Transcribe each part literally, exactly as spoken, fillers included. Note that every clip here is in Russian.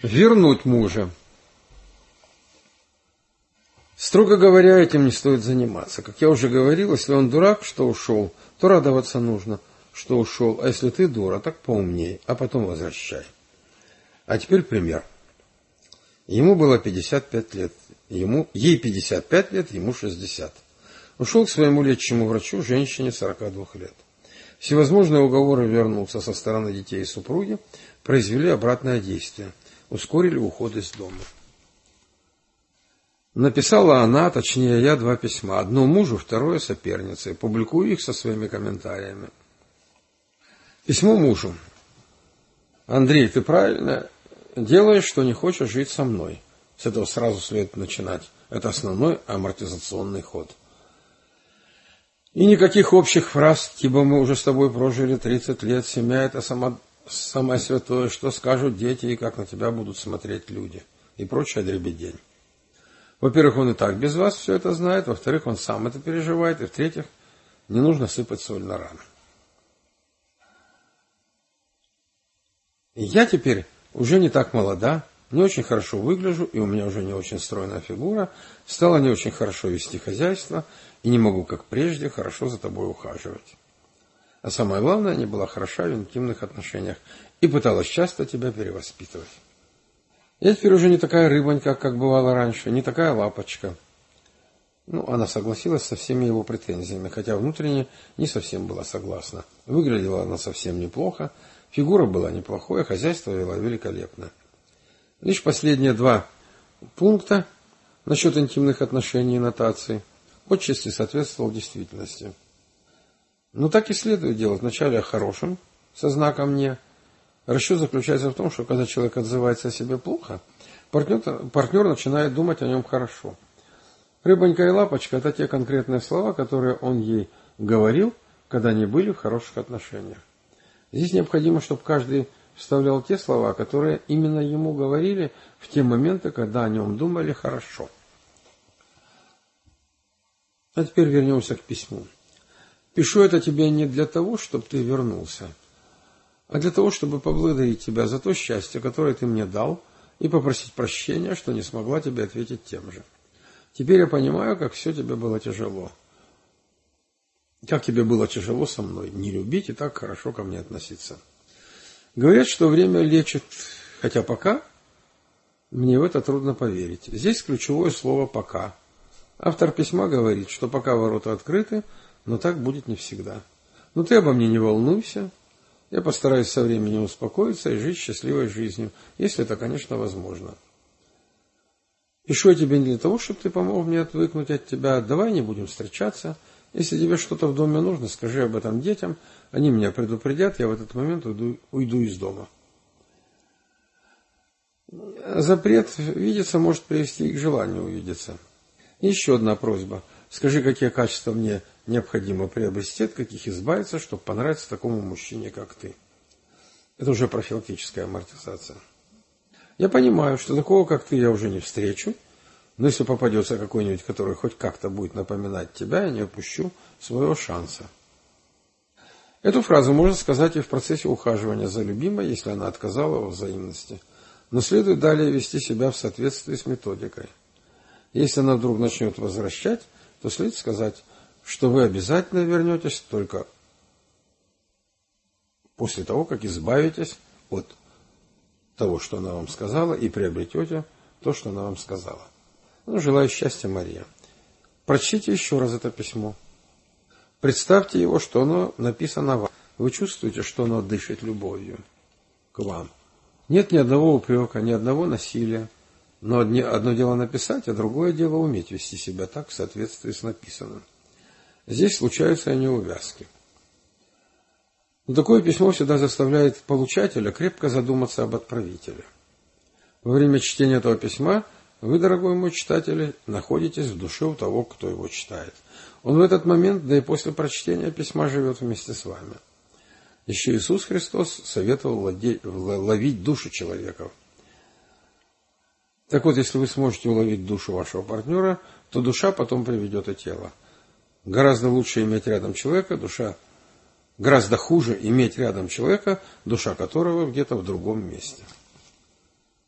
Вернуть мужа. Строго говоря, этим не стоит заниматься. Как я уже говорил, если он дурак, что ушел, то радоваться нужно, что ушел. А если ты дура, так поумней, а потом возвращай. А теперь пример. Ему было пятьдесят пять лет. Ему, ей пятьдесят пять лет, ему шестьдесят. Ушел к своему лечащему врачу, женщине сорока двух лет. Всевозможные уговоры вернуться со стороны детей и супруги произвели обратное действие. Ускорили уход из дома. Написала она, точнее я, два письма. Одно мужу, второе сопернице. Публикую их со своими комментариями. Письмо мужу. Андрей, ты правильно делаешь, что не хочешь жить со мной. С этого сразу следует начинать. Это основной амортизационный ход. И никаких общих фраз, типа мы уже с тобой прожили тридцать лет, семья это само, самое святое, что скажут дети и как на тебя будут смотреть люди. И прочая дребедень. Во-первых, он и так без вас все это знает, во-вторых, он сам это переживает, и в-третьих, не нужно сыпать соль на раны. И я теперь уже не так молода, не очень хорошо выгляжу, и у меня уже не очень стройная фигура, стала не очень хорошо вести хозяйство, и не могу, как прежде, хорошо за тобой ухаживать. А самое главное, не была хороша в интимных отношениях и пыталась часто тебя перевоспитывать. Я теперь уже не такая рыбонька, как бывала раньше, не такая лапочка. Ну, она согласилась со всеми его претензиями, хотя внутренне не совсем была согласна. Выглядела она совсем неплохо, фигура была неплохой, хозяйство вела великолепно. Лишь последние два пункта насчет интимных отношений и нотаций отчасти соответствовал действительности. Но так и следует делать. Вначале о хорошем, со знаком «не». Расчет заключается в том, что когда человек отзывается о себе плохо, партнер, партнер начинает думать о нем хорошо. Рыбонька и лапочка – это те конкретные слова, которые он ей говорил, когда они были в хороших отношениях. Здесь необходимо, чтобы каждый вставлял те слова, которые именно ему говорили в те моменты, когда о нем думали хорошо. А теперь вернемся к письму. Пишу это тебе не для того, чтобы ты вернулся, а для того, чтобы поблагодарить тебя за то счастье, которое ты мне дал, и попросить прощения, что не смогла тебе ответить тем же. Теперь я понимаю, как все тебе было тяжело. Как тебе было тяжело со мной не любить и так хорошо ко мне относиться. Говорят, что время лечит, хотя пока мне в это трудно поверить. Здесь ключевое слово «пока». Автор письма говорит, что пока ворота открыты, но так будет не всегда. Но ты обо мне не волнуйся. Я постараюсь со временем успокоиться и жить счастливой жизнью, если это, конечно, возможно. Пишу я тебе не для того, чтобы ты помог мне отвыкнуть от тебя. Давай не будем встречаться. Если тебе что-то в доме нужно, скажи об этом детям. Они меня предупредят, я в этот момент уйду, уйду из дома. Запрет видеться может привести к желанию увидеться. И еще одна просьба. Скажи, какие качества мне необходимо приобрести, от каких избавиться, чтобы понравиться такому мужчине, как ты. Это уже профилактическая амортизация. Я понимаю, что такого, как ты, я уже не встречу, но если попадется какой-нибудь, который хоть как-то будет напоминать тебя, я не упущу своего шанса. Эту фразу можно сказать и в процессе ухаживания за любимой, если она отказала во взаимности. Но следует далее вести себя в соответствии с методикой. Если она вдруг начнет возвращать, то следует сказать, что вы обязательно вернетесь только после того, как избавитесь от того, что она вам сказала, и приобретете то, что она вам сказала. Ну, желаю счастья, Мария. Прочтите еще раз это письмо. Представьте его, что оно написано вам. Вы чувствуете, что оно дышит любовью к вам. Нет ни одного упрека, ни одного насилия. Но одно дело написать, а другое дело уметь вести себя так в соответствии с написанным. Здесь случаются и неувязки. Но такое письмо всегда заставляет получателя крепко задуматься об отправителе. Во время чтения этого письма вы, дорогой мой читатель, находитесь в душе у того, кто его читает. Он в этот момент, да и после прочтения письма, живет вместе с вами. Еще Иисус Христос советовал ловить душу человеков. Так вот, если вы сможете уловить душу вашего партнера, то душа потом приведет и тело. Гораздо лучше иметь рядом человека, душа, гораздо хуже иметь рядом человека, душа которого где-то в другом месте.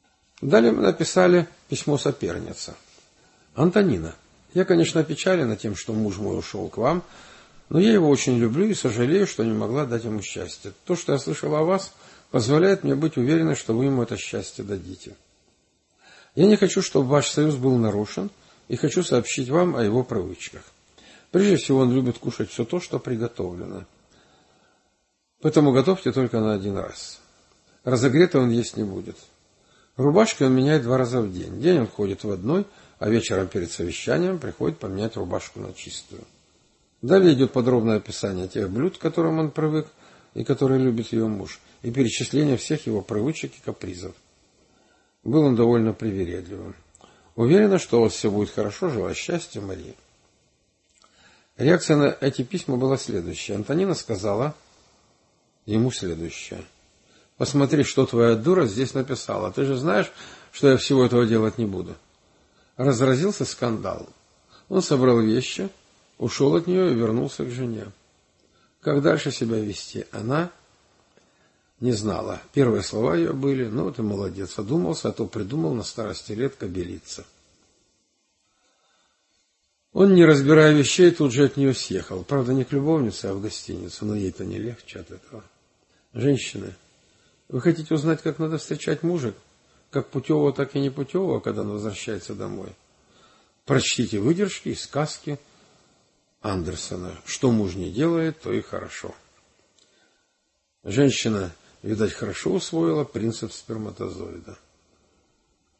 Далее мы написали письмо сопернице. Антонина, я, конечно, опечалена тем, что муж мой ушел к вам, но я его очень люблю и сожалею, что не могла дать ему счастье. То, что я слышала о вас, позволяет мне быть уверенной, что вы ему это счастье дадите. Я не хочу, чтобы ваш союз был нарушен, и хочу сообщить вам о его привычках. Прежде всего, он любит кушать все то, что приготовлено. Поэтому готовьте только на один раз. Разогретый он есть не будет. Рубашки он меняет два раза в день. День он ходит в одной, а вечером перед совещанием приходит поменять рубашку на чистую. Далее идет подробное описание тех блюд, к которым он привык и которые любит ее муж, и перечисление всех его привычек и капризов. Был он довольно привередливым. Уверена, что у вас все будет хорошо, желаю счастья, Мария. Реакция на эти письма была следующая. Антонина сказала ему следующее. Посмотри, что твоя дура здесь написала. Ты же знаешь, что я всего этого делать не буду. Разразился скандал. Он собрал вещи, ушел от нее и вернулся к жене. Как дальше себя вести? Она не знала. Первые слова ее были: ну, ты молодец, одумался, а то придумал на старости лет кобелиться. Он, не разбирая вещей, тут же от нее съехал. Правда, не к любовнице, а в гостиницу, но ей-то не легче от этого. Женщины, вы хотите узнать, как надо встречать мужа? Как путевого, так и непутевого, когда он возвращается домой? Прочтите выдержки из сказки Андерсона. Что муж не делает, то и хорошо. Женщина, видать, хорошо усвоила принцип сперматозоида.